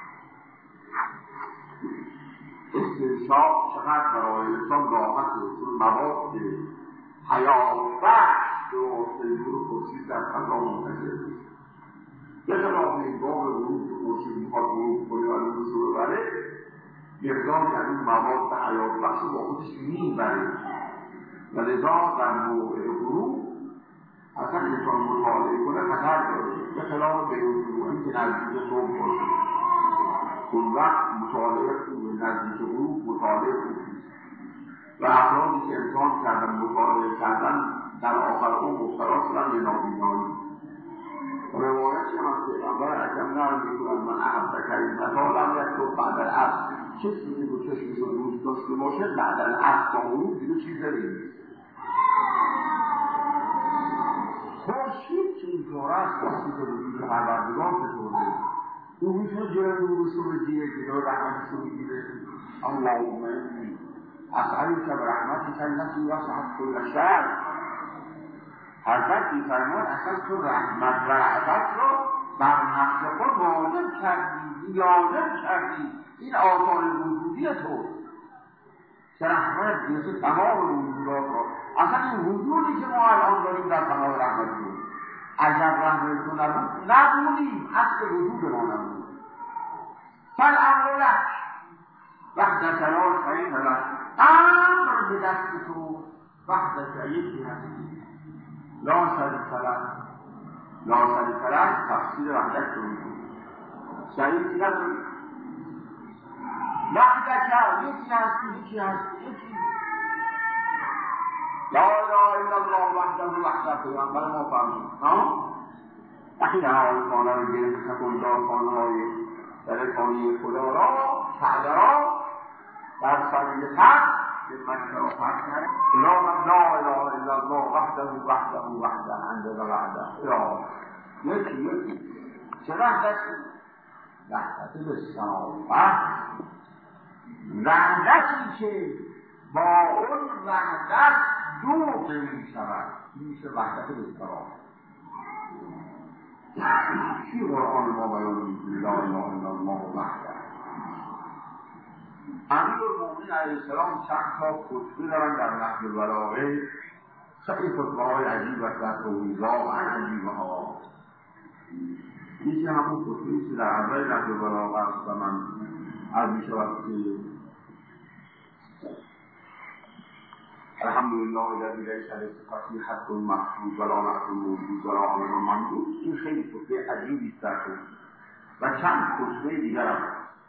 استنشاق چقدر برای انسان راحته. چون مواد حیات‌بخش به واسطه نور خورشید در فضا منتشر میشه. به خلاف هنگام ورود که خورشید میخواد ورود کنه و نورش رو ببره، مقداری از این مواد حیات‌بخش با خودش میبره و لذا در موقع غروب اصلا انسان مطالعه کنه خطر داره. به خلاف بین طلوعی که نزدیک صبح باشه، اون وقت مطالعه خوبه، نزدیک غروب مطالعه خوبه و افرادی که امتحان کردن مطالعه کردن در آخر اون مبتلا شدن به نابینایی. روایتی هم از پیغمبر اکرم نقل می‌کنند من احبک المطا لم یکتب بعد العصر، کسی که دو چشمش رو روز داشته باشه بعد العصر تا غروب دیگه چیز نیست. خورشید که اینطور است کسی که وجود پروردگار چطوره او میتونه جلوی نورش رو بگیره، جلوی رحمتش رو بگیره. اللهم انی اسألک برحمتک التی وسعت کل شیء. حضرت می‌فرماید اصلا تو رحمت و رحمت رو بر نفس خود واجب کردی، لازم کردی. این آثار وجودی تو که رحمت مثل تمام وجودات را، اصلا این وجودی که ما الان داریم در تمام رحمت بود. اگر رحمت تو نبودیم اصل وجود ما نبود. فالامر لک وحدک لا شریک لک، امر به دست تو، وحدک یکی هستی، لا شریک لک تفسیر وحدت رو میکنی، شریک نداری. وحدک یکی هستی لا اله الا الله وحده پیغمبر ما فرمود وقتی در آنخانه رو گرفت سکندار خانه‌های در خانه خدا را کعبه را در سنگ تخت به مکه را فتح کرد لا اله الا الله وحده انجز وعده یکی چه وحدتی؟ وحدت به صرافت وحدتی که با اون وحدت دو می شود میشه وحدت به صرافت چی قرآن ما بیان میکنه لا اله الا الله وحده امیرالمومنین علیه السلام چند تا خطبه دارن در نهج البلاغه خیلی خطبه های عجیب و در واقعا عجیبه ها یکی همون خطبه‌ای که در اول نهج البلاغه است و من عرض می‌شود که الحمدلله الذی لیس لصفته حد محدود ولا نعت موجود ولا امر ممدود این خیلی خطبه عجیبی است در و چند خطبه دیگر هم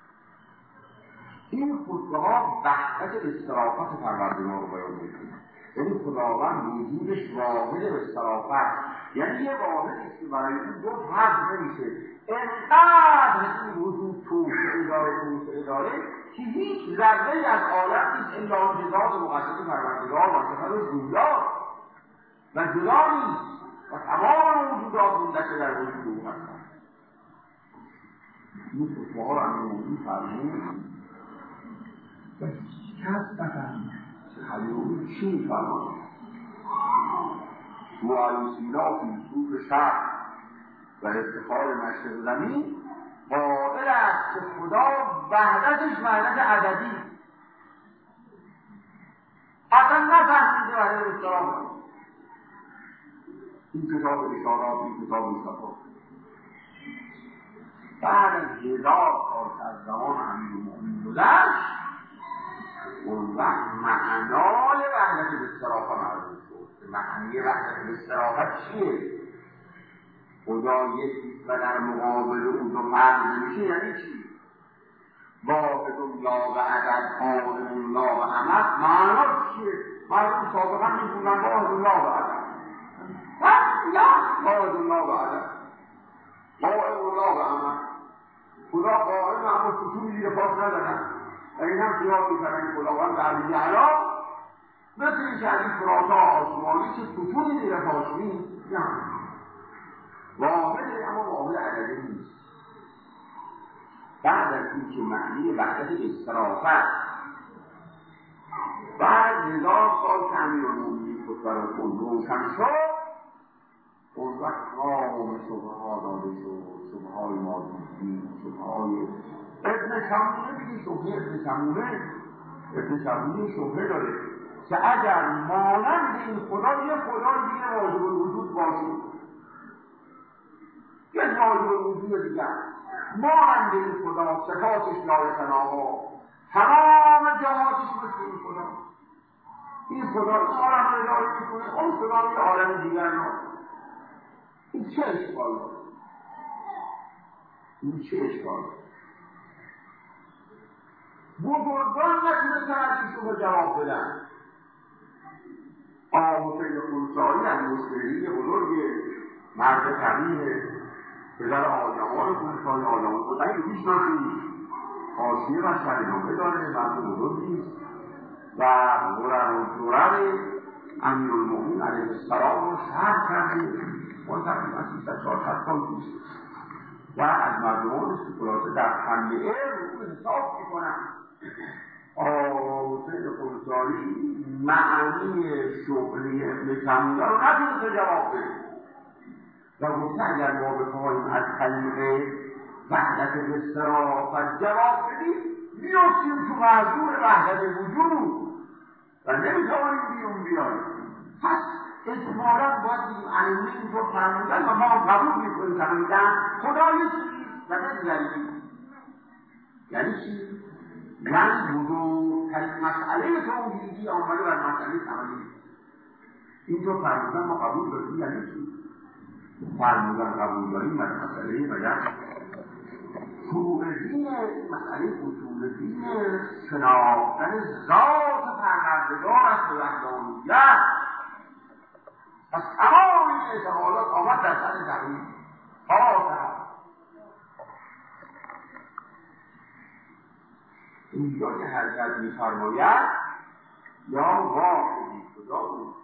این خطبه ها وحدت استرافت پروردگار رو بیان می‌کنه یعنی خداوند وجودش واحد استرافت یعنی یه واحدی است که برای این دو فرد نمیشه انقدر این وجود توسعه داره که هیچ ذره‌ای از عالم نیست الا اون ذات مقدس پروردگار و صفت زولا و جدا نیست و تمام موجودات منتشر در وجود او هستند این خطبه ها رو امیرالمومنین فرمود و هیچ کس نفهمید حیوی چی فرمود و علیسینا فی صوف شهر و ارتفاع مشرق زمین قائل است که خدا وحدتش وحدت عددی اصلا نفهمیده وحدت استرام این کتاب اشارات این کتاب مصطفی بعد از 1000 سال که از زمان امیرالمومنین گذشت اون وقت معنای وحدت استرافت معلوم شد معنی وحدت استرافت چیه؟ خدا یکیست و در مقابل او دو فرد نمیشه یعنی چی؟ واحد لا و عدد قائم لا و عمد معناش چیه؟ مردم سابقا میگویند واحد لا و عدد واحد لا و عدد قائم لا و عمد خدا قائم اما ستونی زیر پاس ندارد و این هم خیال میکنن خداوند علی اعلی مثل این که از این فراسا آسمانی که ستونی زیر پاس نیست واحده اما واحد عددی نیست بعد از این که معنی وحدت استرافت بعد 1000 سال که امیرالمومنین خطبه را خوند روشن شد اون وقت تمام شبهه ها داده شد شبهه های مادی شبهه های ابن شمونه دیگه شبهه ابن شمونه شبهه داره که اگر مانند این خدا یه خدا دیگه واجب الوجود باشه یک واجب الوجود دیگر مانند این خدا صفاتش لایتناها تمام جهاتش مثل این خدا این خدا عالم رو اداره میکنه اون خدا یه عالم دیگر رو این چه اشکال داره این چه اشکال داره بزرگان نتونستن از این شبه جواب بدن حسین خونساری از مشکلی بزرگ مرد طبیعه پدر آجمان خونساری آجمان خودایی رو میشناسید حاشیه و شریعه داره مرد بزرگی و ضرر امیرالمومنین علیه السلام رو شرح کرده اون تقریبا 300 سال پیش و از مردمان خلاصه در حمله رو حساب میکنن حسین خونساری معنی شغلی ابن شمونه رو نتونسته جواب بده و گفته اگر ما بخواهیم از کلمه وحدت استرافت جواب بدیم میافتیم تو معذور وحدت وجود و نمیتوانیم بیرون بیاییم پس اجمالا باید بگیم علمی اینطور فرمودن و ما قبول میکنیم فرمودن خدا یکی و نگذاریم یعنی چی؟ یعنی بزرگترین مسئله توحیدی آمده بر مسئله تمامی اینطور فرمودن ما قبول داریم یعنی چی؟ فرمودن قبول داریم بر مسئله باید فروع دین مسئله اصول دین شناختن ذات پروردگار است به وحدانیت پس تمام این احتمالات آمد در سر زمین آدم. اینجا که حضرت می‌فرماید یا واحدی خدا بود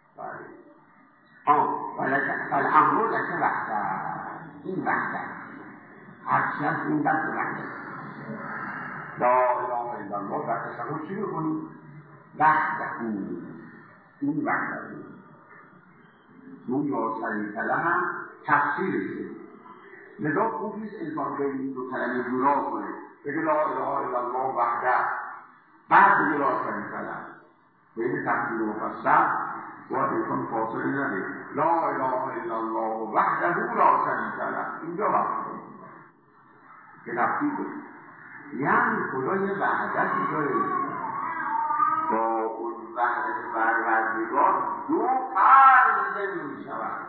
الامر لک وحده، این وحده هرچی هست این دست وحده. لا اله الا الله در تشهد چی می‌کنی؟ وحده، این وحده اون یا شریک له هم تفسیرشه. لذا خوب نیست انسان به این دو کلمه جدا کنه، بگه لا اله الا الله وحده بعد بگه لا شریک له. بین تفسیر و مفسر باید انسان فاصله نده. لا اله الا الله وحده لا شریک له اینجا وحده که تفسیر کنه، یعنی خدا یه وحدتی داره با اون وحدت پروردگار دو فرد نمی شود،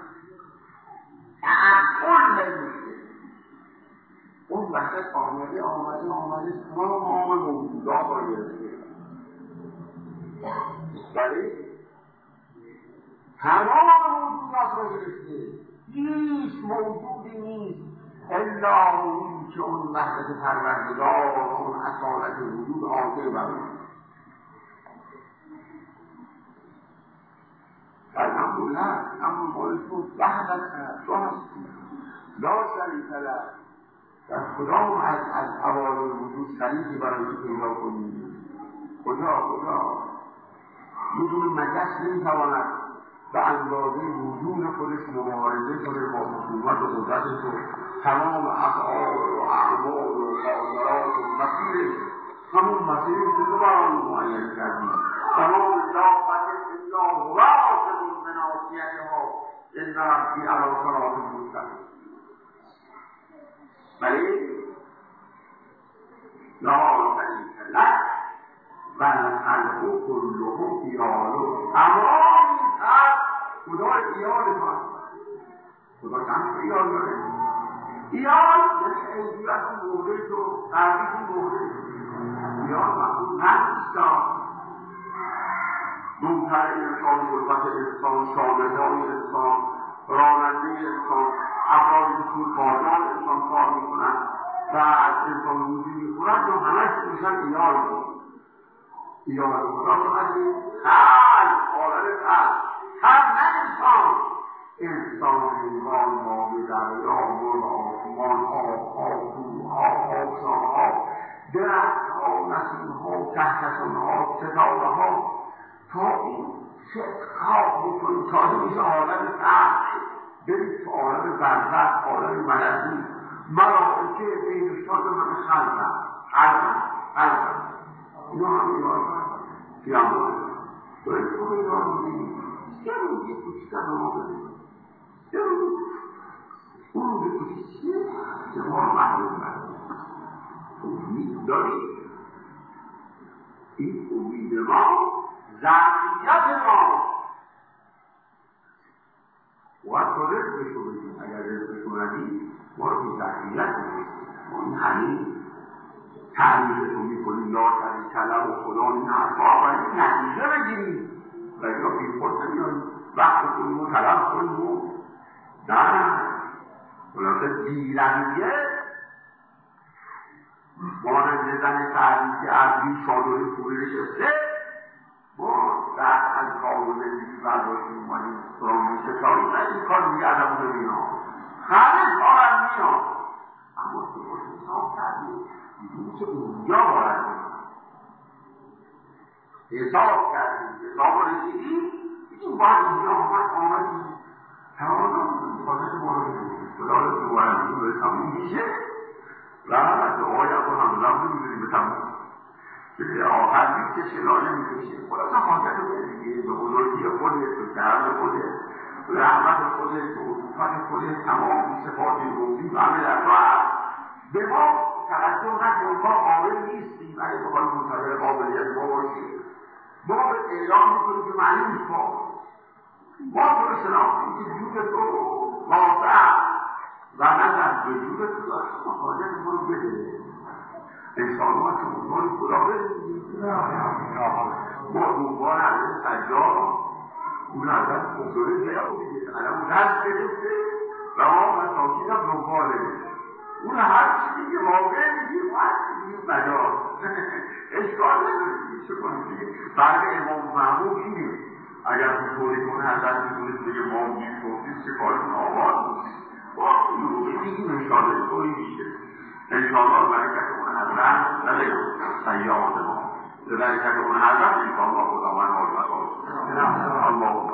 تعقل نمیشه. اون وحدت آمده تمام موجودات را گرفته، ولی تمام موجودات را گرفته. هیچ موجودی نیست الا اون که اون وحدت پروردگار اون اصالت وجود حاضر بر اون. الحمدلله اما مالکون وحدت تو هستی لا شریک له. در خدا از اوائل وجود شریکی برای تو پیدا کنی. خدا بدون مگس نمیتواند به اندازه وجود خودش مبارزه کنه با حکومت و قدرت تو. تمام افعال و اعمال و قادرات و مسیرش همون مسیری که تو برای معین کردی. تمام لاقت الا هو آخذ بناصیتها ان ربی علی صراط مستقیم. ولی لا شریک له و الخلق كلهم ایاله. تمام خدا ایال خواهد. خدا چند ایال داره؟ ایال یعنی ایجورت موقع تو قربیش موقع ایال مخصوص هستیستا دونتر انسان، قربت انسان، شاگردان انسان، راننده انسان، افرادی که توی کارگاه انسان کار میکنن و از انسان روزی میخورن یا همش میشن ایال خدا شدن خلق انسان حیوان ماهی دریا مرغ آسمان آبشارها درختها نسیمها کهکشانها ستارهها تا این شکل‌ها بکنی تا میشه عالم خلق. برید تو عالم برزخ، عالم ملکوت، ملائکه بینشان همه خلقن اینا همه یاد پیامبر دارید تو یاد می‌بینید. یه روزی کوچیک‌تر به ما ببینید، یه روزی اون روزی کوچیک که ما رو محروم بردید. امید دارید، این امید ما ضروریت ما باید تا رزقش رو بدید. اگر رزقش رو ندید ما رو به ضروریت می‌رسید. ما این همین تعریف رو می‌کنیم لا شریک له و خدا این حرفا باید نتیجه بگیرید و یا بیخود نمیایید وقت کنیم و طلب کنیم و نه خلاصه بیرمیه مانند زن سعدی که عربی چادری خوبی نشسته ما دست از کار و زندگی برداشتیم اومدیم سرامی شکاری نه این کار دیگه ازمون ببین ها همه کارم میاد اما تو باش حساب کردیم دیدیم که اونجا باید حساب کردیم حساب رسیدیم این باید اینجا آمدیم تمام خواهد ما رو بکنیم خدا رو تو برمیم به تموم میشه و دعای اون همزم رو میدونیم به تموم که آخر میشه شلانه میکشه خلاصه حاجت رو دیگه به بزرگی خودت به کرم خودت به رحمت خودت به عطوفت خودت تمام صفات روزی و همه در تو هست. به ما توجه نکن ما قابل نیستیم اگه بخواهی منتظر قابلیت ما باشیم. ما به اعلام میکنیم که معلوم کن ما تو رو شناختیم که جود تو واسع و نظر به جود تو داشت ما حاجت ما رو بده انسان ها که منظور خدا بده ما دنبال علیه سجاد اون حضرت بزرگ دیا و دیگه الان دست گرفته و ما مساکین هم دنباله اون هر چیزی که واقع میگیم و هر چیزی مجاز اشکال نداره چه کنیم دیگه فرق امام محمود اینه اگر بطوری کنه حضرت میتونست بگه ما گیر گفتیم چه کارتون آباد با اون میگیم انشاءالله طوری میشه انشاءالله برکت اون حضرت ندهیم سیاد ما برکت اون حضرت انشاءالله خداوند حاضر الله